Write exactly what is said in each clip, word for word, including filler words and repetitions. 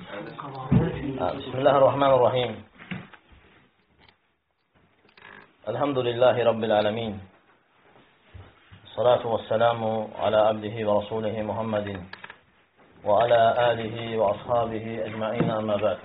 بسم الله الرحمن الرحيم الحمد لله رب العالمين الصلاة والسلام على عبده ورسوله محمد وعلى آله وأصحابه أجمعين أما بعد.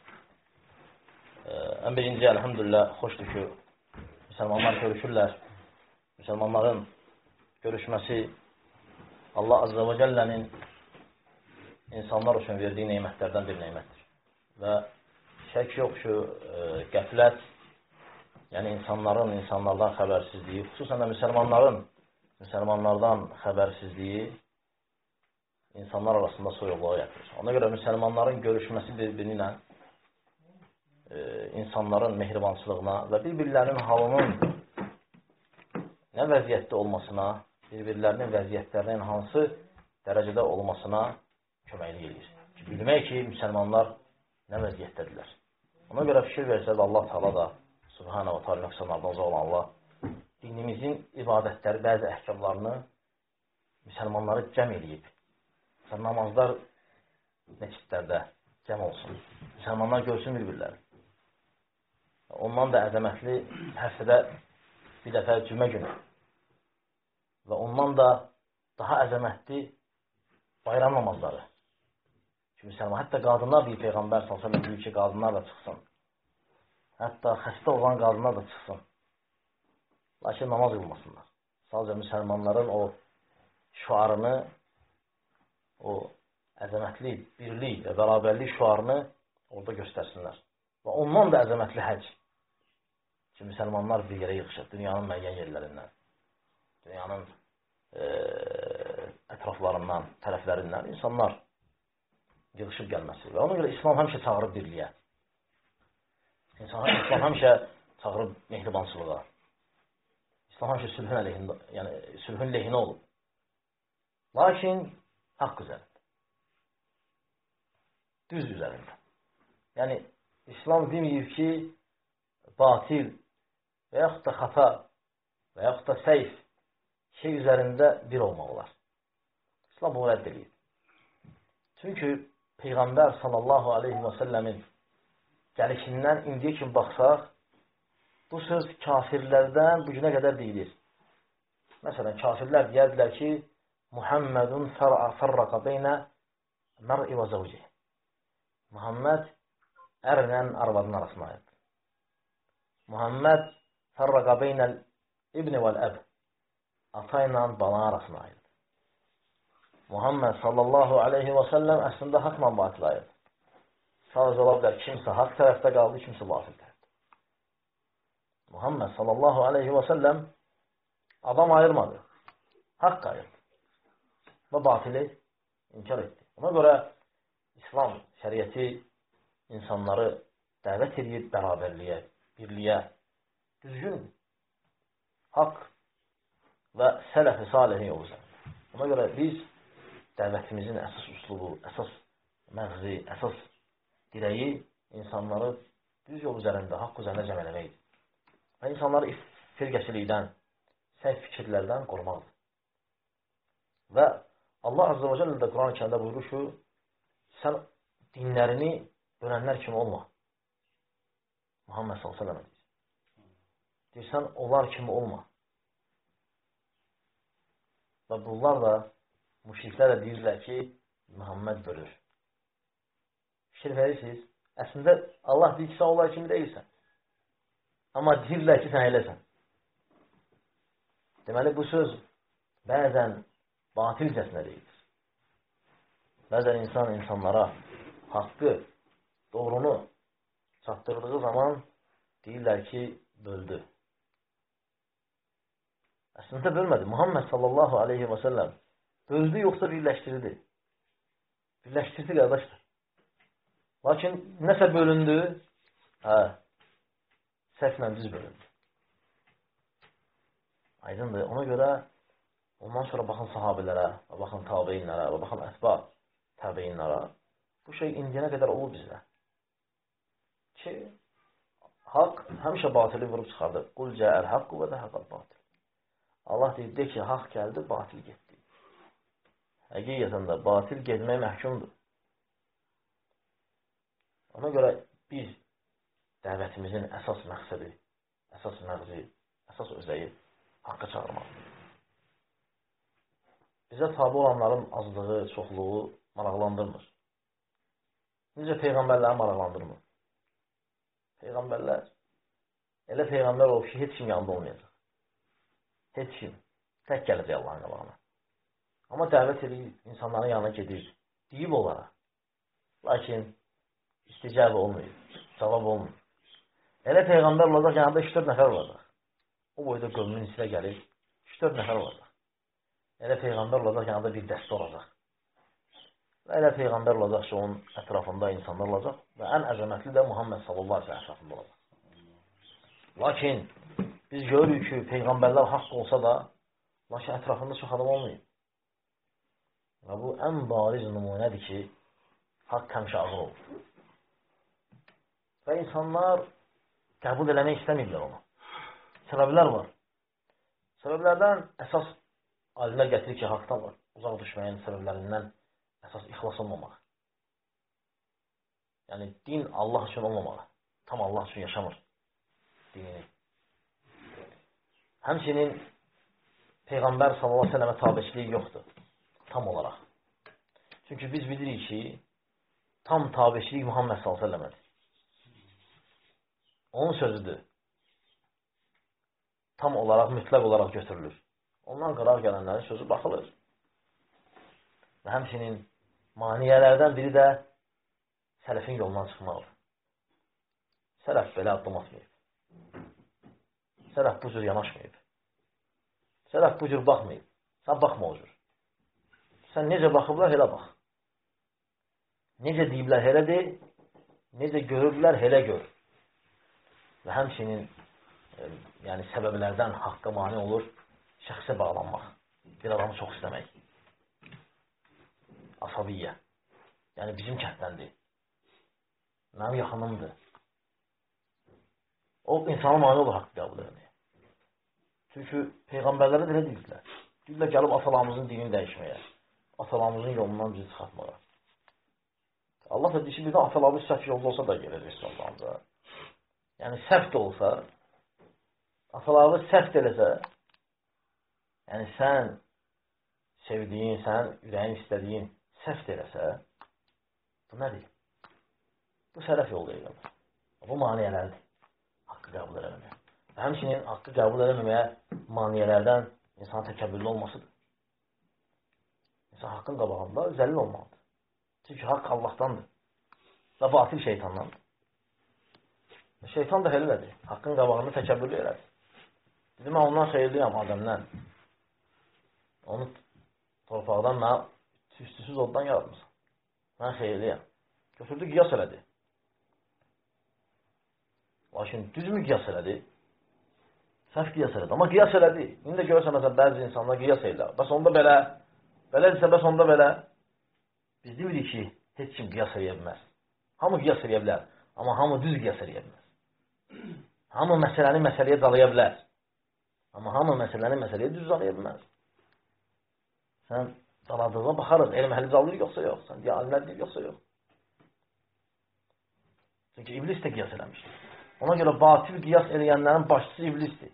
Ən birinci, elhamdülillah, xoşdur ki, Müslümanlar görüşürlər. Müslümanların görüşməsi Allah Azze ve Celle'nin insanlar üçün verdiyi neymətlərdən bir neymətdir. Və şək yox ki, qəflət, yəni insanların insanlardan xəbərsizliyi, xüsusən də müsəlmanların müsəlmanlardan xəbərsizliyi insanlar arasında soyuqluğa gətirir. Ona görə müsəlmanların görüşməsi bir-biri ilə e, insanların mehribançılığına və bir-birlərinin halının nə vəziyyətdə olmasına, bir-birlərinin vəziyyətlərinin hansı dərəcədə olmasına köməklik edir. Bilmək ki, müsəlmanlar nə vəziyyətdədirlər. Ona görə fikir versəz Allah Teala da Subhanahu wa Ta'ala nöqsanlardan uzaq olan Allah dinimizin ibadətləri, bəzi əhkamlarını müsəlmanları cəm eləyib. Məsələn, namazlar məscidlərdə cəm olsun. Müsəlmanlar görsün bir-birləri. Ondan da əzəmətli həftədə bir dəfə cümə günü və ondan da daha əzəmətli bayram namazları. Ki, müsəlman, hətta qadınlar deyir, Peyğəmbər sallallahu əleyhi və səlləm deyir ki, qadınlar da çıxsın. Hətta xəstə olan qadınlar da çıxsın. Lakin namaz qılmasınlar. Sadəcə müsəlmanların o şüarını, o əzəmətli birlik və bərabərlik şüarını orada göstərsinlər. Və ondan da əzəmətli həc. Ki, müsəlmanlar bir yerə yığışır, dünyanın müəyyən yerlərindən, dünyanın e, ətraflarından, tərəflərindən insanlar yığışıb gəlməsi. Və ona görə İslam həmişə çağırıb birliyə. İslam, İslam həmişə çağırıb mehribançılığa. İslam həmişə sülhün əleyhində, yəni sülhün lehinə olub. Lakin haqq üzərində. Düz üzərində. Yəni İslam deməyib ki, batil və yaxud da xata və yaxud da səyf şey üzərində bir olmaq olar. İslam bunu rədd edir. Çünki Peyğəmbər sallallahu aleyhi və səlləmin gəlişindən indiyə kimi baxsaq, bu söz kafirlərdən bu günə qədər deyilir. Məsələn, kafirlər deyərdilər ki, Muhammedun fərraqa beynə mər'i və zəvci. Muhammed ərlə arvadın arasına ayırdı. Muhammed fərraqa beynəl ibni vəl-əb. Ata ilə bala arasına ayırdı. Muhammed sallallahu aleyhi və səlləm əslində haqla batil ayırdı. Sadəcə ola bilər, kimsə haqq tərəfdə qaldı, kimsə batil tərəfdə. Muhammed sallallahu aleyhi və səlləm adam ayırmadı. Haqq ayırdı. Və batili inkar etdi. Ona görə İslam şəriəti insanları dəvət edir bərabərliyə, birliyə, düzgün, haqq və sələf-i salihin yolu üzərində. Ona görə biz dəvətimizin əsas üslubu, əsas məğzi, əsas dirəyi insanları düz yol üzərində, haqq üzərində cəm eləməkdir. Və insanları firqəçilikdən, səhv fikirlərdən qorumaqdır. Və Allah Azze və Cəllə də Quran-ı Kərimdə buyurur ki, sən dinlərini dönənlər kimi olma. Muhammed sallallahu aleyhi və səlləm deyir. Deyir, sən onlar kimi olma. Və bunlar da müşriklər də deyirlər ki, Muhammed bölür. Fikir verirsiniz, əslində Allah deyir ki, sən onlar kimi deyilsən. Amma deyirlər ki, sən eləsən. Deməli, bu söz bəzən batilcəsinə deyilir. Bəzən insan insanlara haqqı, doğrunu çatdırdığı zaman deyirlər ki, böldü. Əslində bölmədi. Muhammed sallallahu aleyhi və səlləm böldü, yoxsa birləşdirdi. Birləşdirdi, qardaşlar. Lakin nəsə bölündü, hə, səhvlə düz bölündü. Aydındır. Ona görə ondan sonra baxın sahabelərə, baxın tabeyinlərə, baxın ətba tabeyinlərə. Bu şey indiyənə qədər olur bizdə. Ki, haqq həmişə batili vurub çıxardı. Qul cəəl haqqu və də haqqal batil. Allah deyir, de ki, haqq gəldi, batil getdi. Həqiqətən də batil getməyə məhkumdur. Ona görə biz dəvətimizin əsas məqsədi, əsas məqsədi, əsas özəyi haqqa çağırmaqdır. Bizə tabi olanların azlığı, çoxluğu maraqlandırmır. Necə peyğəmbərləri maraqlandırmır. Peyğəmbərlər, elə peyğəmbər olub ki, heç kim yanında olmayacaq. Heç kim. Tək gələcək Allahın qabağına. Amma dəvət edib, insanların yanına gedir. Deyib onlara. Lakin isticabı olmuyor. Cavab olmuyor. Elə peyğəmbər olacaq, yanında üç dörd nəfər olacaq. O boyda qövmün içinə gəlir, üç dörd nəfər olacaq. Elə peyğəmbər olacaq, yanında bir dəstə olacaq. Və elə peyğəmbər olacaq ki, onun ətrafında insanlar olacaq və ən əzəmətli də Muhammed sallallahu aleyhi ve sellem ətrafında olacaq. Lakin biz görürük ki, peyğəmbərlər haqq olsa da, lakin ətrafında çox adam olmayıb. Və bu ən bariz nümunədir ki, haqq həmişə ağır olur. Və insanlar qəbul eləmək istəməyiblər onu. Səbəblər var. Səbəblərdən əsas alimlər gətirir ki, haqdan var. Uzaq düşməyin səbəblərindən əsas ixlas olmamaq. Yəni, din Allah üçün olmamalı. Tam Allah üçün yaşamır dinini. Həmçinin Peyğəmbər sallallahu aleyhi ve sellemə tabiçiliyi yoxdur. Tam olaraq. Çünki biz bilirik ki, tam tabiçilik Muhammed sallallahu aleyhi ve sellemədir. Onun sözüdür. Tam olaraq, mütləq olaraq götürülür. Ondan qırar gələnlərin sözü baxılır. Və həmçinin maniyələrdən biri də sələfin yolundan çıxmalıdır. Sələf belə addım atmayıb. Sələf bu cür yanaşmayıb. Sələf bu cür baxmayıb. Sən baxma o cür. Sən necə baxıblar, elə bax. Necə deyiblər, elə de. Necə görüblər, elə gör. Və həmçinin e, yəni səbəblərdən haqqa mani olur şəxsə bağlanmaq. Bir adamı çox istəmək. Asabiyyə. Yəni bizim kətdəndir. Mənim yaxınımdır. O insana mani olur haqqı qəbul etməyə. Çünki peyğəmbərlərə belə deyirlər. Deyirlər gəlib atalarımızın dinini dəyişməyə. Atalarımızın yolundan bizi çıxartmağa. Allah da deyir ki, bir də atalarımız səhv yolda olsa da gələcək Allah'ımıza. Yəni səhv də olsa, atalarımız səhv eləsə, yəni sən sevdiyin, sən ürəyin istədiyin səhv eləsə, bu nədir? Bu sələf yol deyil. Bu maniyələrdir. Haqqı qəbul eləməyə. Və həmçinin haqqı qəbul eləməməyə maniyələrdən insana təkəbbürlü olmasıdır. İnsan haqqın qabağında zəlil olmalıdır. Çünki haqq Allahdandır. Və batil şeytandandır. Şeytan da elədir. Haqqın qabağında təkəbbürlü elədir. Dedim, mən ondan xeyirliyəm Adəmdən. Onu torpaqdan mən üstüsüz oddan yaratmışam. Mən xeyirliyəm. Götürdü, qiyas elədi. Lakin düzmü qiyas elədi? Səhv qiyas elədi. Amma qiyas elədi. İndi də görürsən, məsələn, bəzi insanlar qiyas edirlər. Bəs onda belə, belədirsə, bəs onda belə. Biz deyirik ki, heç kim qiyas eləyə bilməz. Hamı qiyas eləyə bilər. Amma hamı düz qiyas eləyə bilməz. Hamı məsələni məsələyə dalaya bilər. Amma hamı məsələni məsələyə düz dalaya bilməz. Sən daladığına baxarıq. Elm əhli dalır yoxsa yox. Sən deyə alimlər deyir yoxsa yox. Çünki iblis də qiyas eləmişdir. Ona görə batil qiyas eləyənlərin başçısı iblisdir.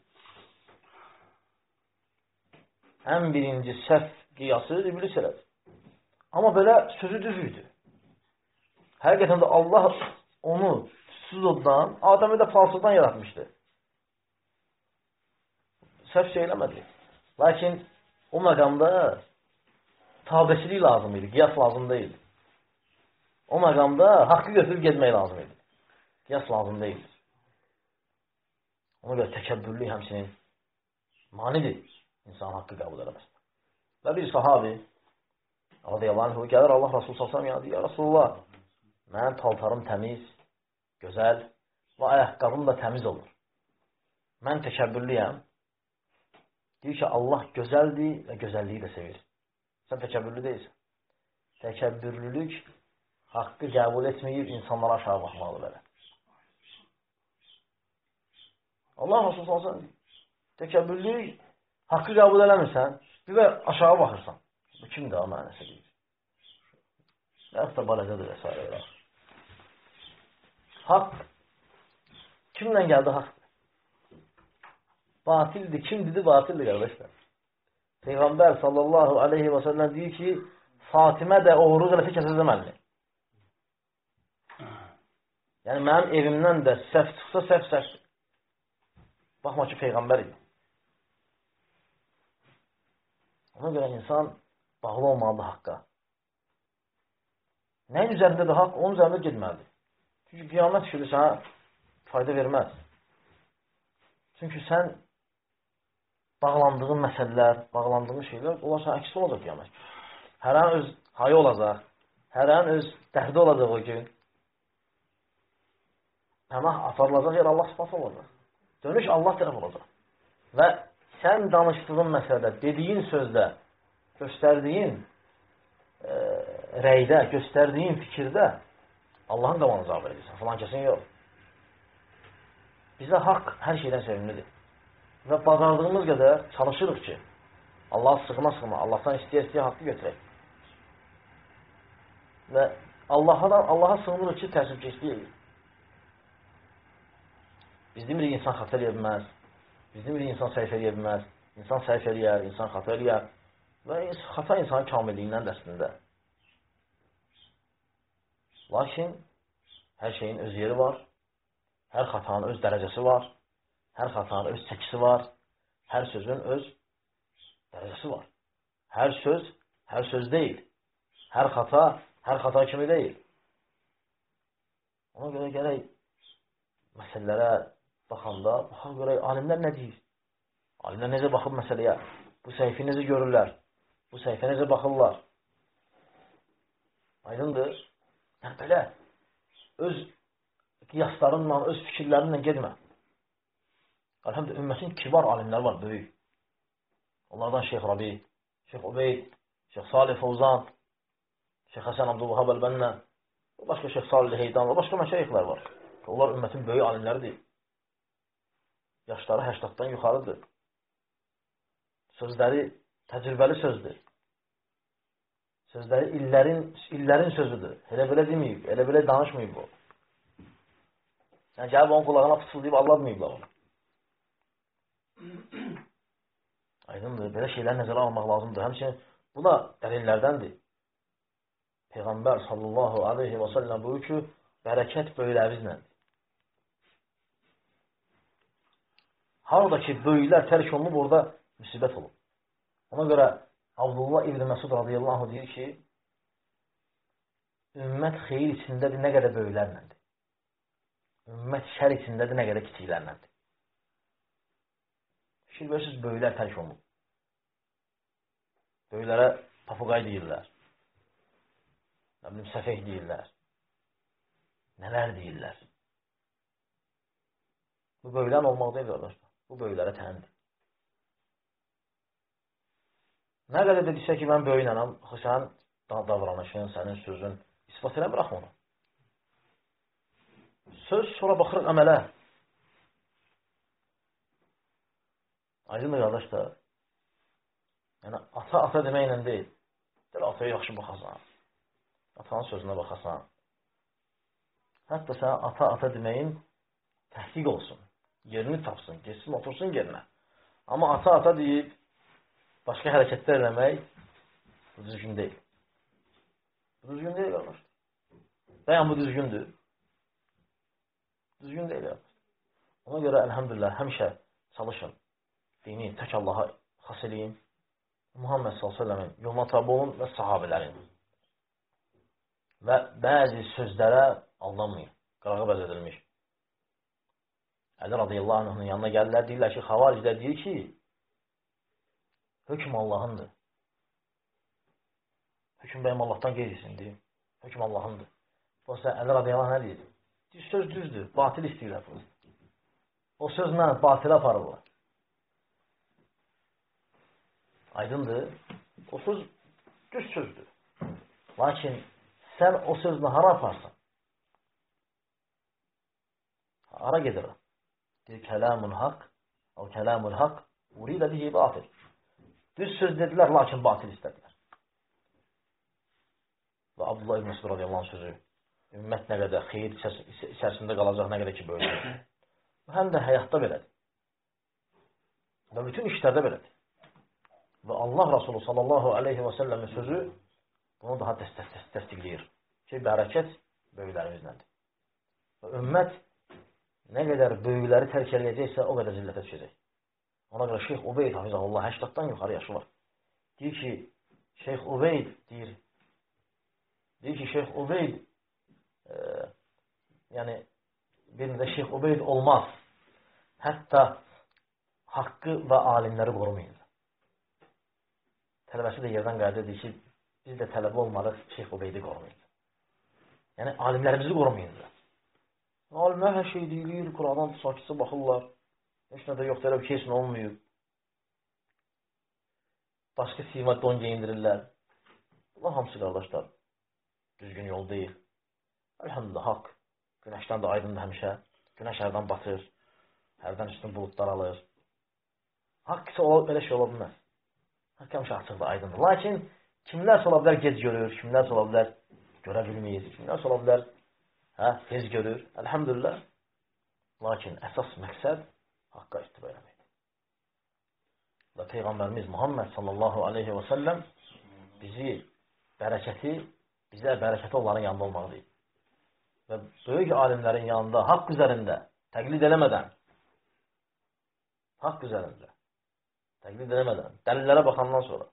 Ən birinci səhv qiyası iblis elədir. Amma belə sözü düz idi. Həqiqətən də Allah onu tütsüz oddan, Adəmi də falsızdan yaratmışdı. Səhv şey eləmədi. Lakin o məqamda tabiçilik lazım idi, qiyas lazım deyil. O məqamda haqqı götürüb gezmək lazım idi. Qiyas lazım deyil. Ona görə təkəbbürlük həmçinin manidir insan haqqı qəbul eləməsin. Və bir sahabi radiyallahu anh gəlir Allah Rasulü sallallahu aleyhi ve sellem ya Rasulullah, mənim paltarım təmiz, gözəl və ayaqqabım da təmiz olur. Mən təkəbbürlüyəm. Deyir ki, Allah gözəldir və gözəlliyi də sevir. Sən təkəbbürlü deyilsən. Təkəbbürlülük haqqı qəbul etməyib insanlara aşağı baxmalı belə. Allah Rasulü sallallahu aleyhi ve sellem təkəbbürlük haqqı qəbul eləmirsən, bir də aşağı baxırsan. Bu kimdir o mənəsi deyir. Yaxud da barəcədir və s. Haqq kimlə gəldi haqq? Batildir. Kim dedi batildir qardaşlar? Peyğəmbər sallallahu aleyhi və səlləm deyir ki, Fatimə də oğurluq eləsə kəsəcəm əlini. Yəni, mənim evimdən də səhv çıxsa, səhv səhv. Baxma ki, Peyğəmbər idi. Ona görə insan bağlı olmalıdır haqqa. Nəyin üzərindədir haqq? Onun üzərində getməlidir. Çünki qiyamət işidir sənə fayda verməz. Çünki sən bağlandığın məsələlər, bağlandığın şeylər, onlar sənə əks olacaq qiyamət. Hər an öz hayı olacaq, hər an öz dərdi olacaq o gün. Pənah aparılacaq yer Allah sıfatı olacaq. Dönüş Allah tərəf olacaq. Və sən danışdığın məsələdə, dediyin sözdə, göstərdiyin e, rəydə, göstərdiyin fikirdə Allahın qamanı cavab edirsən. Falan kəsin yox. Bizə haqq hər şeydən sevimlidir. Və bazardığımız qədər çalışırıq ki, Allah'a sığına-sığına, Allah'tan istəyə-istəyə haqqı götürək. Və Allah'a Allah'a sığınırıq ki, təəssübkeşlik. Biz demirik, insan xatə eləyə bilməz. Biz demirik, insan səhv eləyə bilməz. İnsan səhv eləyər, insan xatə eləyər. Və xata insanın kamilliyindən dəstində. Lakin hər şeyin öz yeri var. Hər xatanın öz dərəcəsi var. Hər xatanın öz çəkisi var. Hər sözün öz dərəcəsi var. Hər söz, hər söz deyil. Hər xata, hər xata kimi deyil. Ona görə gərək məsələlərə baxanda, baxan görək, alimlər nə deyir? Alimlər necə baxıb məsələyə? Bu səhifə necə görürlər? Bu səhifə necə baxırlar? Aydındır. Yəni, belə, öz qiyaslarınla, öz fikirlərinlə gedmə. Əlhəmdülillah, ümmətin kibar alimləri var, böyük. Onlardan Şeyx Rabi, Şeyx Ubeyd, Şeyx Salih Fovzan, Şeyx Həsən Abdülvahab Əl-Bənnə, başqa Şeyx Salih Heydan və başqa məşəyixlər var. Onlar ümmətin böyük alimləridir. Yaşları həştaddan yuxarıdır. Sözləri təcrübəli sözdür. Sözləri illərin, illərin sözüdür. Elə belə deməyib, elə belə danışmayıb bu. Yəni, gəlib onun qulağına fısıldayıb, Allah deməyiblər onu. Aydındır, belə şeylər nəzərə almaq lazımdır. Həmçinin, bu da dəlillərdəndir. Peyğəmbər sallallahu aleyhi və səlləm buyur ki, bərəkət böyləvinizlədir. Haradakı böyüklər tərk olunub, orada müsibət olub. Ona görə Abdullah İbn Məsud radiyallahu anh deyir ki, ümmət xeyir içindədir, nə qədər böyüklərləndir. Ümmət şər içindədir, nə qədər kiçiklərləndir. Fikir verirsiniz, böyüklər tərk olunub. Böyüklərə papuqay deyirlər. Nə bilim, səfeh deyirlər. Nələr deyirlər. Bu böyüklərin olmaq deyil, qardaşlar. Bu böyüklərə təndir. Nə qədər də desə ki, mən böyüklənəm, sənin davranışın, sənin sözün ispat elə bıraxma onu. Söz, sonra baxırıq əmələ. Aydındır, qardaşlar. Yəni, ata-ata deməklə deyil. Deyil, ataya yaxşı baxasan. Atanın sözünə baxasan. Hətta sənə ata-ata deməyin təhqiq olsun. Yerini tapsın, geçsin, otursun yerinə. Amma ata-ata deyib, başqa hərəkətlər eləmək bu düzgün deyil. Bu düzgün deyil, qardaş. Bəyən bu düzgündür. Düzgün deyil, qardaş. Ona görə, əlhəmdülillah, həmişə çalışın. Dini tək Allaha xas eləyin. Muhammed sallallahu əleyhi və səlləmin yoluna tabi olun və sahabələrin. Və bəzi sözlərə aldanmayın. Qırağı bəzədilmiş. Əli radiyallahu anh'ın yanına gəlirlər, deyirlər ki, xavariclər deyir ki, hökm Allahındır. Hökm bəyəm Allahdan qeyrisin, deyir. Hökm Allahındır. Bu sən Əli radiyallahu anh nə deyir? Deyir, söz düzdür, batil istəyirlər. O sözlə batil aparırlar. Aydındır. O söz düz sözdür. Lakin sən o sözlə hara aparsan? Hara gedir o? Deyir, kəlamun haqq, o kəlamul haqq, uridə bihi batil. Düz söz dedilər, lakin batil istədilər. Və Abdullah ibn Məsud radiyallahu anh sözü. ümmət nə qədər xeyir içərisində qalacaq, nə qədər ki böyüyəcək. Həm də həyatda belədir. Və bütün işlərdə belədir. Və Allah Rasulü sallallahu aleyhi və səlləmin sözü bunu daha təsdiqləyir. Ki, bərəkət böyüklərimizdəndir. Və ümmət nə qədər böyükləri tərk eləyəcəksə, o qədər zillətə düşəcək. Ona görə Şeyx Ubeyd hafizəhullah həştaddan yuxarı yaşı var. Deyir ki, Şeyx Ubeyd deyir, deyir ki, Şeyx Ubeyd e, yəni birində Şeyx Ubeyd olmaz. Hətta haqqı və alimləri qorumayın. Tələbəsi də yerdən qayda edir ki, biz də tələbə olmarıq, Şeyx Ubeydi qorumayın. Yəni, alimlərimizi qorumayın. Alimlər hər şey deyilir, Qurandan sakitcə baxırlar. Heç nə də yoxdur, elə bir kesin olmayıb. Başqa sivət don geyindirirlər. Allah hamısı qardaşlar. Düzgün yol deyil. Elhamdülillah, haqq. Günəşdən də aydındır həmişə. Günəş hərdən batır. Hərdən üstün buludlar alır. Haqq isə belə şey ola bilməz. Haqq həmişə açıqdır, aydındır. Lakin kimlərsə ola bilər gec görür, kimlərsə ola bilər görə bilməyir, kimlərsə ola bilər hə, gec görür. Elhamdülillah. Lakin əsas məqsəd haqqa ittiba eləməkdir. Və Peyğəmbərimiz Muhammed sallallahu aleyhi və səlləm bizi bərəkəti, bizə bərəkəti onların yanında olmağı deyil. Və böyük alimlərin yanında haqq üzərində təqlid eləmədən, haqq üzərində təqlid eləmədən, dəlillərə baxandan sonra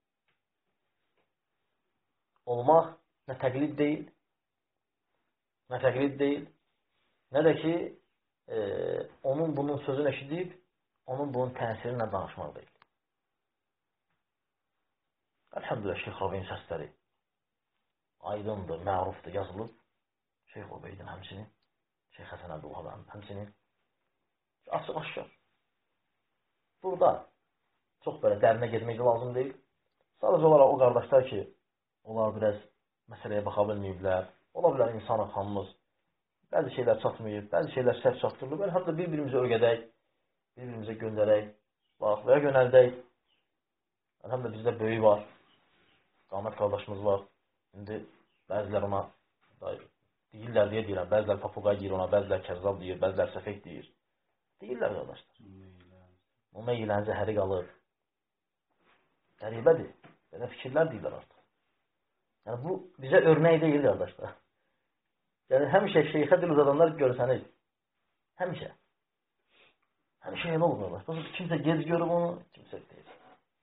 olmaq nə təqlid deyil, nə təqlid deyil, nə də ki, e, onun bunun sözünü eşidib, onun bunun təsirinlə danışmaq deyil. Elhamdülillah, Şeyx Rabi'nin səsləri aydındır, mərufdur, yazılıb. Şeyx Ubeydin həmsinin, Şeyx Həsən Əbdülhamid həmsinin açıq aşkar. Burada çox belə dərinə getmək lazım deyil. Sadəcə olaraq o qardaşlar ki, onlar biraz məsələyə baxa bilməyiblər. Ola bilər insan xanımız bəzi şeylər çatmayıb, bəzi şeylər səhv çatdırılıb. Həm də bir-birimizə öyrədək, bir-birimizə göndərək, bax və ya yönəldək. Həm də bizdə böyük var, qamət qardaşımız var. İndi bəzilər ona deyirlər deyə deyirəm, bəzilər papuqay deyir ona, bəzilər kəzzab deyir, bəzilər səfək deyir. Deyirlər qardaşlar. O meylən zəhəri qalır. Qəribədir. Belə fikirlər deyirlər artıq. Yəni, bu bizə örnək deyil, qardaşlar. Yəni, həmişə şeyxə dil uzadanlar görsəniz. Həmişə. Həmişə elə olur, qardaşlar. Kimsə gec görür onu, kimsə deyir.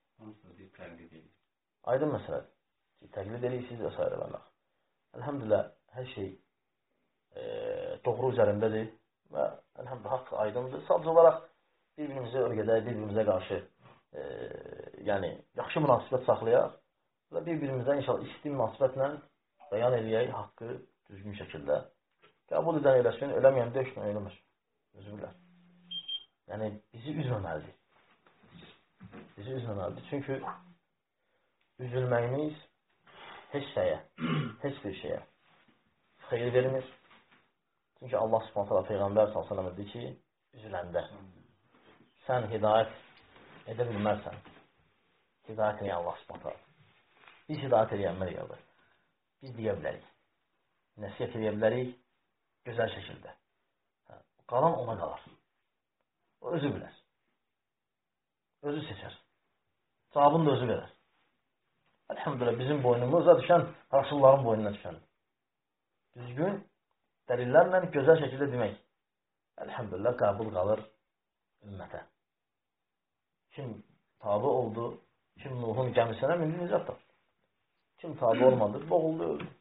Aydın məsələdir. Təqlid eləyirsiniz və s. və Elhamdülillah, hər şey e, doğru üzərindədir və elhamdülillah, haqq aydındır. Sadəcə olaraq bir-birimizə örgədək, bir-birimizə qarşı e, yəni, yaxşı münasibət saxlayaq və bir-birimizə inşallah isti münasibətlə bəyan eləyək haqqı düzgün şəkildə. Qəbul edən eləsin, eləməyən də işlə eləmir. Üzvürlər. Yəni, bizi üzməməlidir. Bizi üzməməlidir. Çünki üzülməyimiz heç şeyə, heç bir şeyə xeyir vermir. Çünki Allah Subhanahu Peyğəmbər sallallahu əleyhi və səlləm dedi ki, üzüləndə sən hidayət edə bilmərsən. Hidayət edən Allah Subhanahu. Biz hidayət edənlər gəldik. Biz deyə bilərik. Nəsihət edə bilərik gözəl şəkildə. Qalan ona qalar. O özü bilər. Özü seçər. Cavabını da özü verər. Elhamdülillah, bizim boynumuza düşən Rasulların boynuna düşəndir. Düzgün, dəlillərlə gözəl şəkildə demək. Elhamdülillah, qəbul qalır ümmətə. Kim tabi oldu, kim Nuhun gəmisinə mindi, necət tapdı. Kim tabi olmadı, boğuldu, öldü.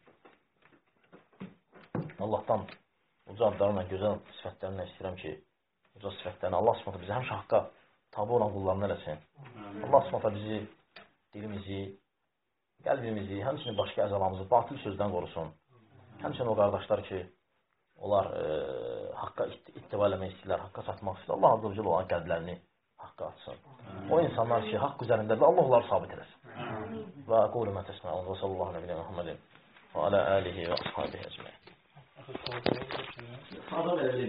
Allahdan uca adlarla, gözəl sifətlərinə istəyirəm ki, uca sifətlərini Allah Subhanahu bizi həmişə haqqa tabi olan qullarını eləsin. Allah Subhanahu bizi, dilimizi, qəlbimizi, həmçinin başqa əzalamızı batıl sözdən qorusun. Həmçinin o qardaşlar ki, onlar e, haqqa ittiba eləmək istəyirlər, haqqa satmaq istəyirlər. Allah azza və cəllə olan qəlblərini haqqa atsın. O insanlar ki, haqq üzərindədir, Allah onları sabit eləsin. Və qulu mə təsməun və sallallahu aleyhi və Muhammedin və alə alihi və ashabihi əcməin.